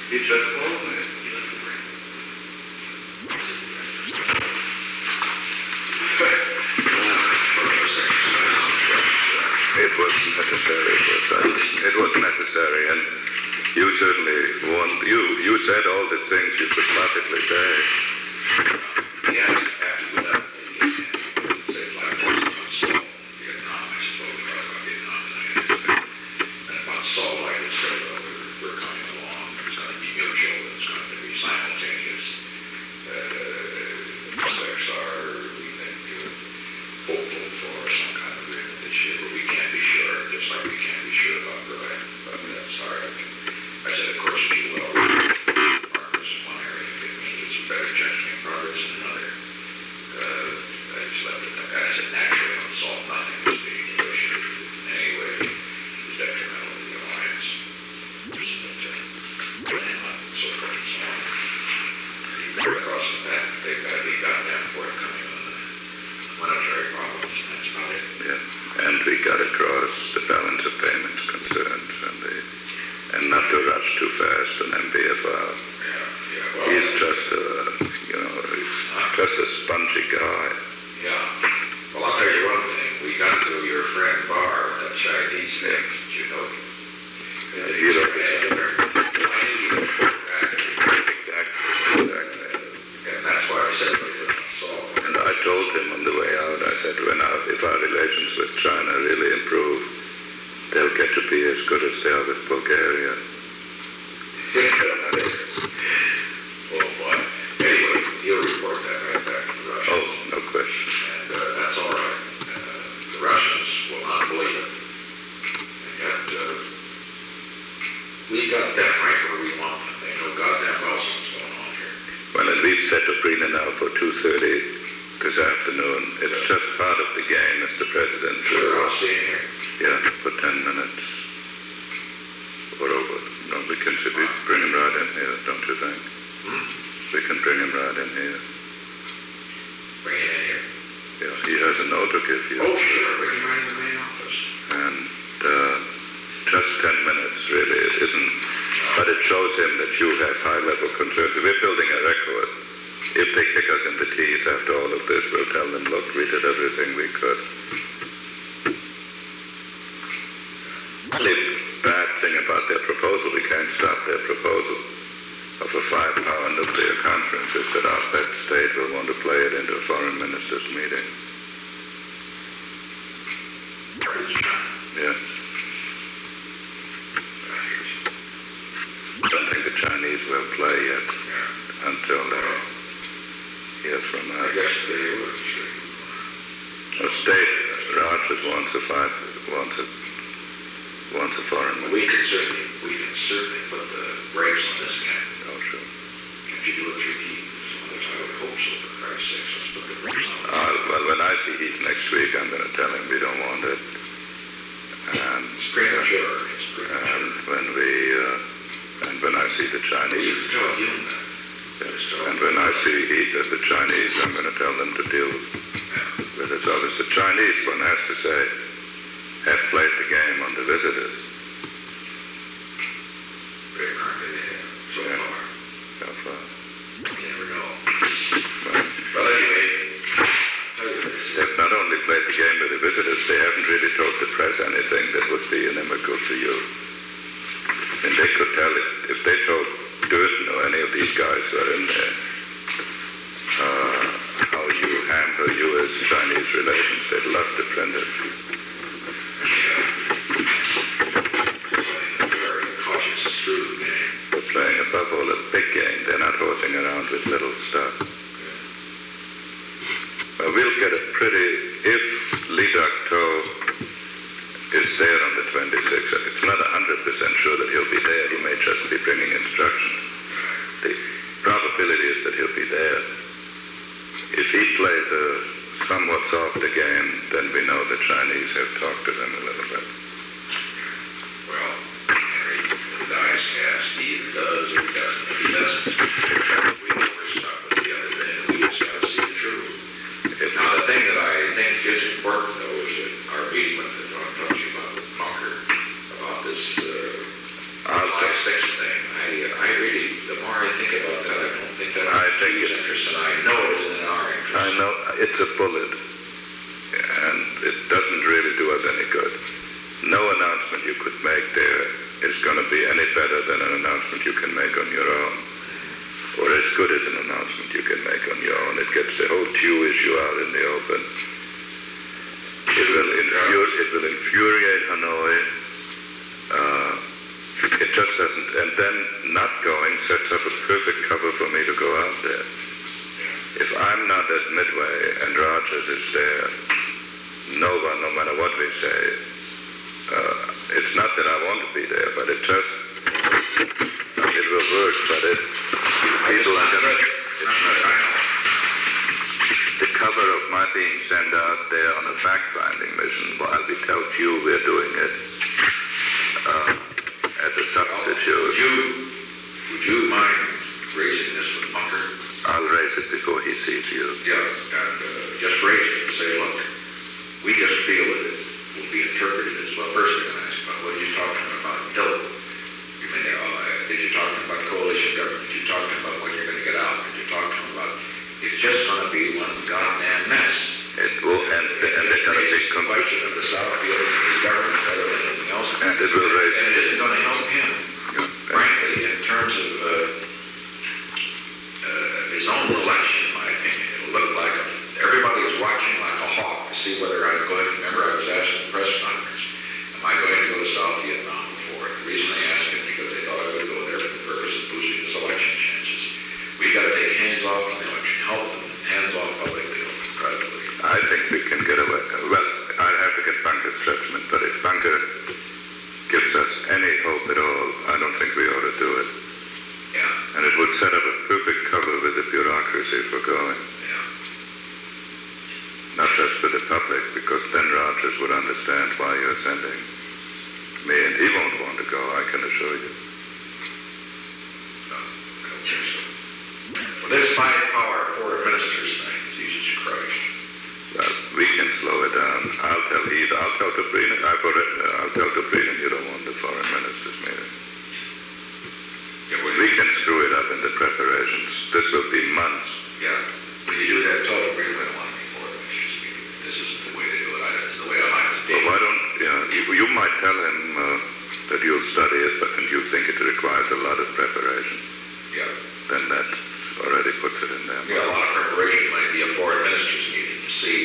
He just called me. It wasn't necessary, it wasn't necessary, and you certainly you said all the things you could possibly say. Yeah, after we left the say Black Vietnam, I suppose, about Vietnam, and about Salt Lake, it said, we're coming along, it's going to be mutual, it's going to be simultaneous. Prospects are, we think, hopeful for some kind of agreement this year, but we can't be sure, just like we can't be sure about Berlin. But that's all right. I said, of course, we will. Progress in one area, it's a better chance of progress in another. I just left it like that. I said, naturally, on Salt, nothing was being negotiated in any way is detrimental to the alliance. But, so forth and so on. Right across the path, they've got to be goddamn forthcoming on the monetary problems, and that's about it. Yeah, and we got across the balance of payments concerns and not to rush too fast on MBFR. Well, he's just a spongy guy. Yeah. Well, I'll tell you one thing. We got to your friend Barr, that Chinese thing, did you know? Exactly. And that's why I said so. And I told him on the way out, I said, if our relations with China really improve, they'll get to be as good as they are with Bulgaria. Well, boy. Anyway, he'll report that right back to the Russians. Oh, no question. And that's all right. The Russians will not believe it. And yet, we got that right where we want it. They know goddamn well what's going on here. Well, and we've set Dobrina now for 2:30 this afternoon. It's just part of the game, Mr. President. Sure, I'll see you here. Yeah, for 10 minutes. Or over. No, we can bring him right in here, don't you think? We can bring him right in here. Bring him in here. Yeah, he has a note to give you. Oh, sure. Bring him right in the main office. And just 10 minutes, really. It isn't, but it shows him that you have high-level concerns. We're building a record. If they kick us in the teeth after all of this, we'll tell them, look, we did everything we could. The only bad thing about their proposal, we can't stop their proposal of a 5-power nuclear conference, is that our pet state will want to play it into a foreign ministers' meeting. Yes. I don't think the Chinese will play yet until they hear from us. I guess they would. A state, Raj wants a foreign minister. We can certainly put the brakes on this guy. Oh, sure. Can't you do it through Heath? I would hope so, for Christ's sake. Let's put the brakes on. Well, when I see Heath next week, I'm going to tell him we don't want it. And it's premature. It's premature. And when I see the Chinese... You can tell him that. Yes, and when I see Heath as the Chinese, I'm going to tell them to deal with it. So it's the Chinese, one has to say, have played the game on the visitors. Apparently they have, so far. You never know. Well, anyway, they've not only played the game with the visitors, they haven't really told the press anything that would be inimical to you. And they could tell it, if they told Durden or any of these guys who are in there, how you hamper U.S.-Chinese relations, they'd love to print it. very cautious through the game. They're playing above all a big game. They're not horsing around with little stuff. Well, we'll get a if Lee Duc-To is there on the 26th, it's not 100% sure that he'll be there. He may just be bringing instructions. The probability is that he'll be there. If he plays a somewhat softer game, then we know the Chinese have talked to them a little bit. Well, Henry, the dice cast, he either does or he doesn't. If he doesn't, we know we're stuck with the other end. We just got to see it through. Now, the thing that I think is important, though, is that our meeting with the talk to you about with Concord, it's a bullet, and it doesn't really do us any good. No announcement you could make there is going to be any better than an announcement you can make on your own, or as good as an announcement you can make on your own. It gets the whole Q issue out in the open. It will infuriate Hanoi. It just doesn't, and then not going sets up a perfect cover for me to go out there. If I'm not at Midway and Rogers is there, no matter what we say, it's not that I want to be there, but it will work, but people are going to, the cover of my being sent out there on a fact-finding mission while we tell you we're doing it as a substitute. Would you mind raising this with Bunker? I'll raise it before he sees you. Yeah, and just raise it and say, look, we just feel that it will be interpreted as well. First they're going to ask about, what are you talking about? Hill. You mean, did you talking about coalition government? Did you talking about when you're going to get out? Did you talking about, it's just going to be one goddamn mess. It will, and they're going to be question of the South field and the government rather than anything else. And it will raise. And it isn't going to help him, frankly, in terms of his own election, in my opinion. It'll look like everybody is watching like a hawk to see whether I'm going to, remember I was asked in the press conference, am I going to go to South Vietnam before? The reason they asked it because they thought I would go there for the purpose of boosting his election chances. We've got to take hands off on the election, help them, hands off publicly, privately. I think we can get away. Well, I have to get Bunker's judgment, but if Bunker gives us any hope at all, I don't think we ought to do it. Yeah. And it would set up a perfect cover with the bureaucracy for going. Yeah. Not just for the public, because then Rogers would understand why you're sending me, and he won't want to go, I can assure you. No, I don't think so. Well, this five-power foreign ministers thing, Jesus Christ. Well, we can slow it down. I'll tell Dobrinin. I'll tell Dobrinin you don't want the foreign ministers meeting. Yeah, We can screw it up in the preparations. This will be months. Yeah. When you do that, tell them we don't want me for it. This isn't the way to do it. This is the way I like to do But it. why don't, you might tell him that you'll study it, but and you think it requires a lot of preparation. Yeah. Then that already puts it in there. Yeah, a lot of preparation might be a foreign ministers meeting to see.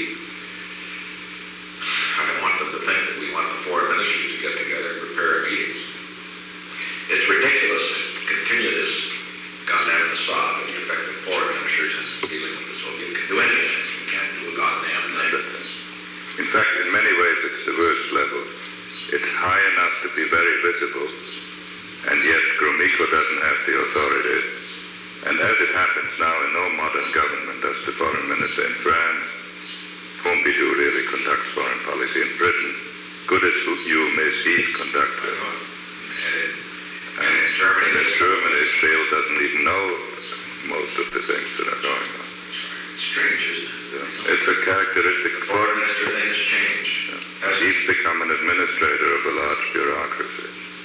I don't want them to think that we want the foreign ministers to get together and prepare meetings. It's ridiculous to continue this goddamn facade of the effective foreign ministers and dealing with the Soviet can do anything. You can't do a goddamn thing. In fact, in many ways, it's the worst level. It's high enough to be very visible, and yet Gromyko doesn't have the authority. And as it happens now, in no modern government does the foreign minister in France, Pompidou really conducts foreign policy in Britain. Good as you may see it conducted. And in Germany, Germany still doesn't even know most of the things that are going on. it's strange, isn't it? Yeah. It's a characteristic of The foreign minister thing has changed. Yeah. He's become an administrator of a large bureaucracy.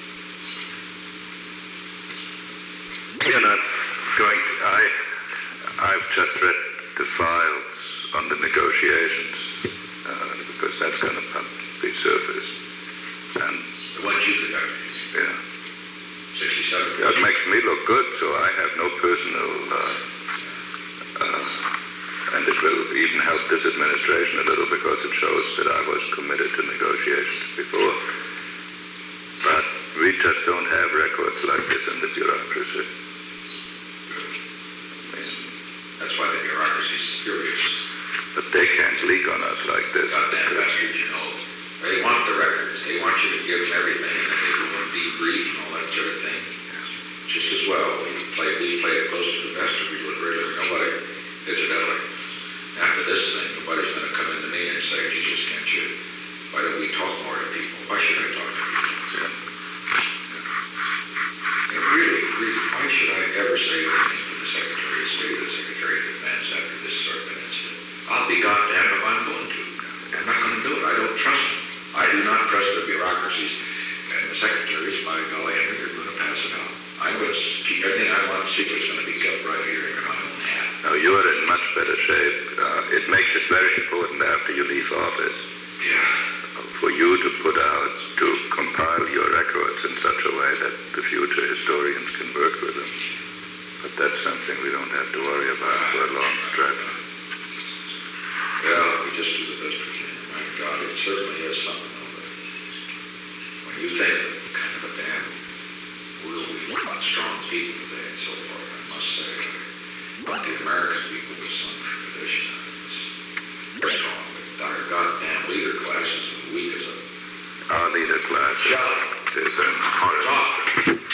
You're not going to, I've just read the files on the negotiations, because that's going to be surfaced. And The ones you conducted. yeah. 67. That makes me look good, so I have no personal, and it will even help this administration a little because it shows that I was committed to negotiations before. But we just don't have records like this in the bureaucracy. That's why the bureaucracy is furious. But they can't leak on us like this. Goddamn bastards, you know. They want the records. They want you to give them everything, and then they go and debrief and all that sort of thing. Just as well. We play it close to the vest, or we deliberate. Nobody, incidentally, after this thing, nobody's going to come into me and say, Jesus, can't you? Why don't we talk more to people? Why should I talk to people? Yeah. And really, why should I ever say anything to the Secretary of State or the Secretary of Defense after this sort of an incident? I'll be goddamned if I'm going to. I'm not going to do it. I don't trust them. I do not trust the bureaucracies. And the secretaries, by golly, Henry, they're going to pass it out. I'm going to keep everything I want secret's going to be kept right here in my own hand. Now, you're in much better shape. It makes it very important after you leave office for you to put out, to compile your records in such a way that the future historians can work with them. But that's something we don't have to worry about for a long stretch. Yeah, we just do the best we can. My God, it certainly is something, though. When you think of kind of a damn world we've got strong people today and so forth, I must say, but the American people with some tradition is strong. But our goddamn leader class is as weak as a... Our leader class is a horror.